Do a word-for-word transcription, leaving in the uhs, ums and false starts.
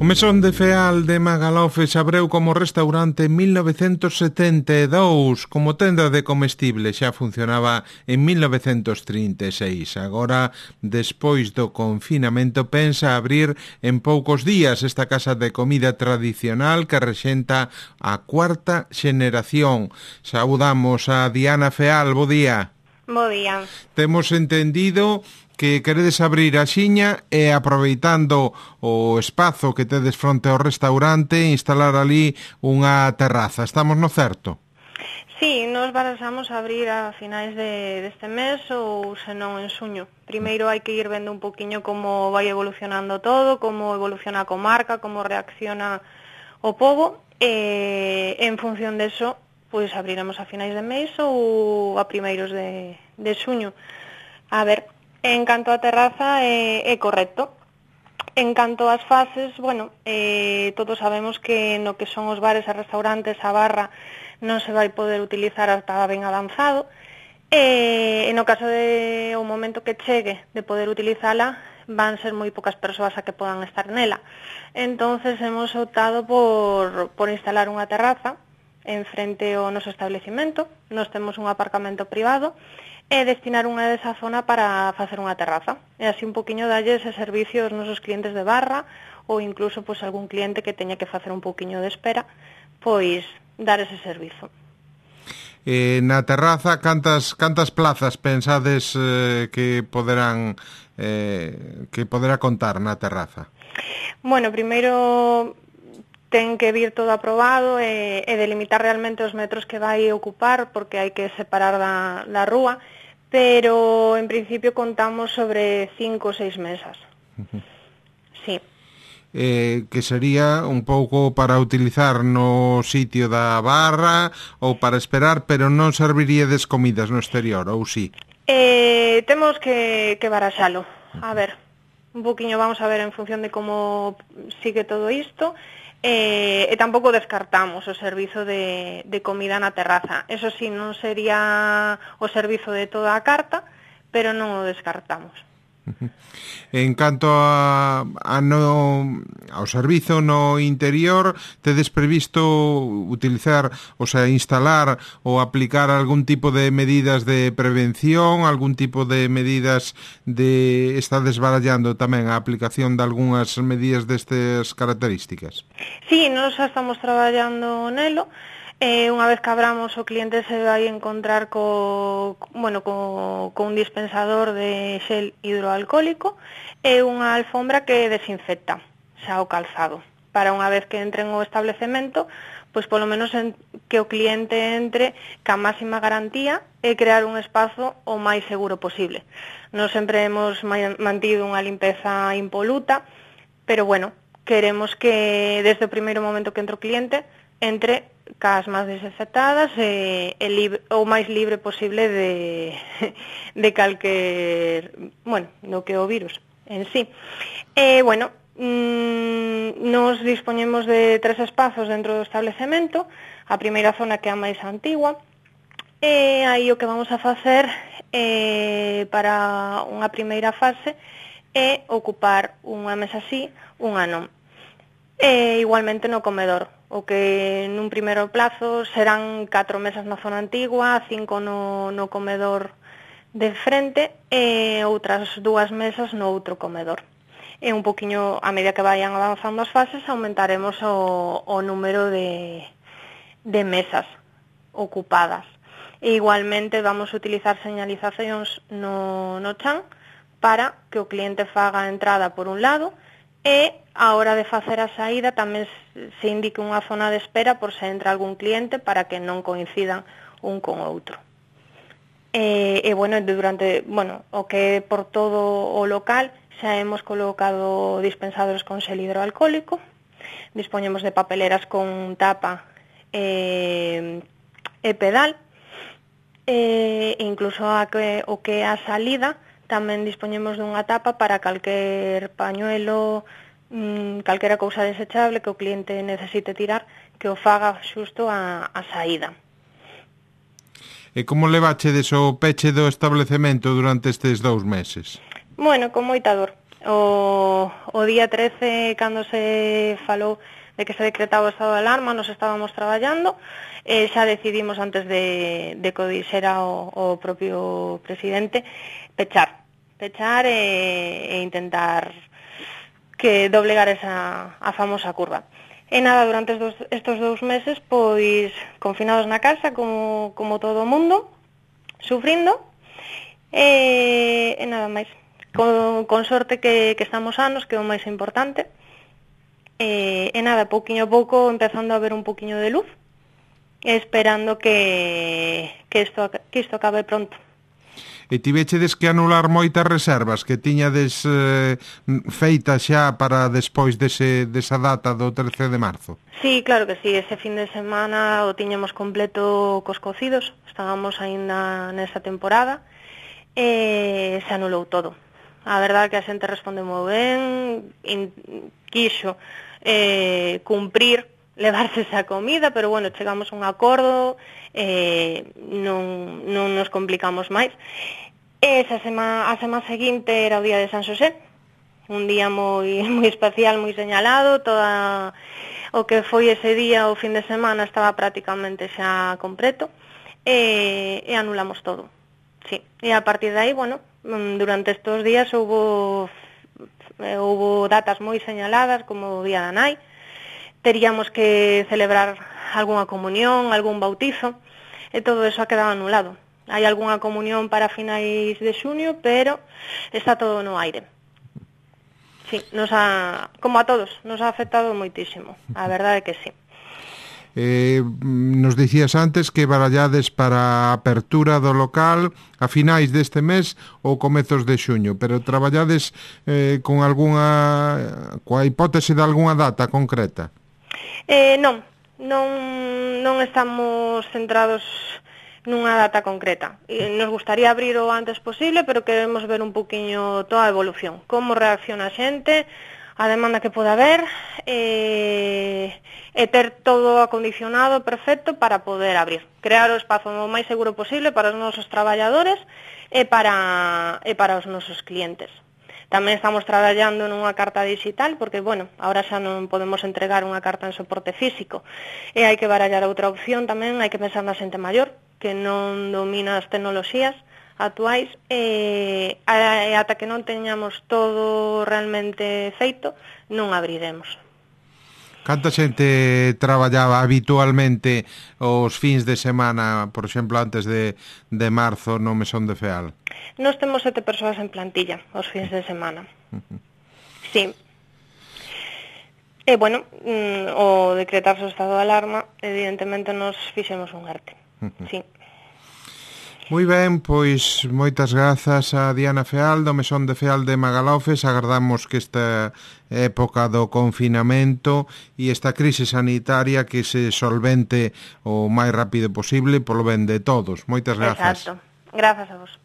O Mesón de Feal de Magalofe se abreu como restaurante en mil novecentos setenta e dous, como tenda de comestible xa funcionaba en mil novecentos trinta e seis. Agora, despois do confinamento, pensa abrir en poucos días esta casa de comida tradicional que rexenta a cuarta xeneración. Saudamos a Diana Feal, bo día. Bo día. Temos entendido que queredes abrir a xiña e, aproveitando o espazo que tedes fronte ao restaurante, instalar ali unha terraza. Estamos no certo? Sí, nos barasamos abrir a finais de, deste mes ou senón en xuño. Primeiro hai que ir vendo un poquinho como vai evolucionando todo, como evoluciona a comarca, como reacciona o pobo, e en función deso, pois abriremos a finais de mes ou a primeiros de, de xuño. A ver, en canto a terraza é, é correcto. En canto ás fases, bueno, eh, todos sabemos que no que son os bares e restaurantes, a barra non se vai poder utilizar ata ben avanzado. E no caso de o momento que chegue de poder utilizala, van ser moi poucas persoas a que podan estar nela. Entonces hemos optado por, por instalar unha terraza en frente ao noso establecimento. Nos temos un aparcamento privado e destinar unha desa zona para facer unha terraza. E así un poquinho dalle ese servicio aos nosos clientes de barra ou incluso pois algún cliente que teña que facer un poquinho de espera, pois dar ese servizo. Eh, na terraza, cantas cantas plazas pensades eh, que poderán eh, que poderá contar na terraza? Bueno, primeiro ten que vir todo aprobado e, e delimitar realmente os metros que vai ocupar, porque hai que separar da, da rúa, pero en principio contamos sobre cinco ou seis mesas. Uh-huh. Sí. Eh, que sería un pouco para utilizar no sitio da barra ou para esperar, pero non serviríades comidas no exterior, ou sí? Eh, temos que, que baraxalo. A ver, un poquinho vamos a ver en función de como sigue todo isto. E, e tampouco descartamos o servizo de, de comida na terraza. Eso sí, non sería o servizo de toda a carta, pero non o descartamos. En canto a, a no, ao servizo no interior, tedes previsto utilizar, o sea, instalar ou aplicar algún tipo de medidas de prevención, algún tipo de medidas de... Está desbarallando tamén a aplicación de algunhas medidas destas características? Sí, nós xa estamos traballando nelo. Eh, unha vez que abramos, o cliente se vai encontrar co, bueno, co, co un dispensador de xel hidroalcohólico e unha alfombra que desinfecta xa o calzado, para unha vez que entre en o establecemento, pois polo menos en, que o cliente entre ca máxima garantía e crear un espazo o máis seguro posible. Nós sempre hemos mantido unha limpeza impoluta, pero bueno, queremos que desde o primeiro momento que entre o cliente entre cas máis desinfectadas e, e libre, o máis libre posible de, de calquer, bueno, do que o virus en sí. E, bueno, mmm, nos dispoñemos de tres espazos dentro do establecemento. A primeira zona, que é a máis antigua, e aí o que vamos a facer eh, para unha primeira fase é ocupar unha mesa así, unha non. E igualmente no comedor, o que nun primeiro plazo serán catro mesas na zona antigua, cinco no, no comedor de frente e outras dúas mesas no outro comedor. E un poquinho, a medida que vayan avanzando as fases, aumentaremos o, o número de, de mesas ocupadas. E igualmente vamos a utilizar señalizacións no, no chan para que o cliente faga a entrada por un lado e a hora de facer a saída tamén se indique unha zona de espera por se entra algún cliente para que non coincidan un con outro. E, e bueno, durante, bueno, o que por todo o local xa hemos colocado dispensadores con xel hidroalcohólico, dispoñemos de papeleras con tapa e, e pedal, e incluso a que, o que a salida tamén dispoñemos dunha tapa para calquer pañuelo, mmm, calquera cousa desechable que o cliente necesite tirar, que o faga xusto a, a saída. E como levachedes o peche do establecemento durante estes dous meses? Bueno, con moita dor. O, o día trece, cando se falou de que se decretaba o estado de alarma, nos estábamos traballando, e xa decidimos antes de, de que o dixera o, o propio presidente, pechar, pechar e, e intentar que doblegar esa a famosa curva. E nada, durante estos, estos dous meses, pois, confinados na casa, como, como todo o mundo, sufrindo, e, e nada máis. Con, con sorte que, que estamos sanos, que é o máis importante, e, e nada, pouquiño a pouco, empezando a ver un pouquiño de luz, e esperando que, que, isto, que isto acabe pronto. E tivechedes que anular moitas reservas que tiñades eh, feitas xa para despois dese, desa data do trece de marzo? Sí, claro que sí, ese fin de semana o tiñamos completo cos cocidos, estábamos aínda nesa temporada, e se anulou todo. A verdade que a xente responde moi ben, in, quixo eh, cumprir, levarse esa comida, pero bueno, chegamos a un acordo, eh, non, non nos complicamos máis. E esa sema, a semana seguinte era o día de San Xosé, un día moi moi especial, moi señalado, toda o que foi ese día, o fin de semana, estaba prácticamente xa completo, e, e anulamos todo. Sí, e a partir de aí, bueno, durante estes días houbo, houbo datas moi señaladas, como o Día da Nai, teríamos que celebrar algunha comunión, algún bautizo, e todo eso ha quedado anulado. Hai algunha comunión para finais de xuño, pero está todo no aire. Sí, nos ha, como a todos, nos ha afectado moitísimo, a verdade é que sí. Eh, nos dicías antes que barallades para a apertura do local a finais deste mes ou comezos de xuño, pero traballades eh, con algunha, coa hipótese de algunha data concreta? Eh, non, non, non estamos centrados nunha data concreta. Nos gustaría abrir o antes posible, pero queremos ver un poquinho toda a evolución, como reacciona a xente, a demanda que poda haber, e, e ter todo acondicionado perfecto para poder abrir. Crear o espazo o máis seguro posible para os nosos traballadores e para, e para os nosos clientes. Tamén estamos traballando nunha carta digital, porque, bueno, ahora xa non podemos entregar unha carta en soporte físico, e hai que barallar outra opción tamén, hai que pensar na xente maior, que non domina as tecnoloxías actuais, e, e ata que non teñamos todo realmente feito, non abriremos. Canta xente traballaba habitualmente os fins de semana, por exemplo, antes de, de marzo no Mesón de Feal? Nós temos sete persoas en plantilla os fins de semana. Uh-huh. Sí. E, bueno, o decretarse o estado de alarma, evidentemente nos fixemos un arte. Uh-huh. Sí. Moi ben, pois moitas grazas a Diana Feal do Mesón de Feal de Magalaufes. Agardamos que esta época do confinamento e esta crise sanitaria que se solvente o máis rápido posible polo ben de todos. Moitas grazas. Exacto. Grazas a vos.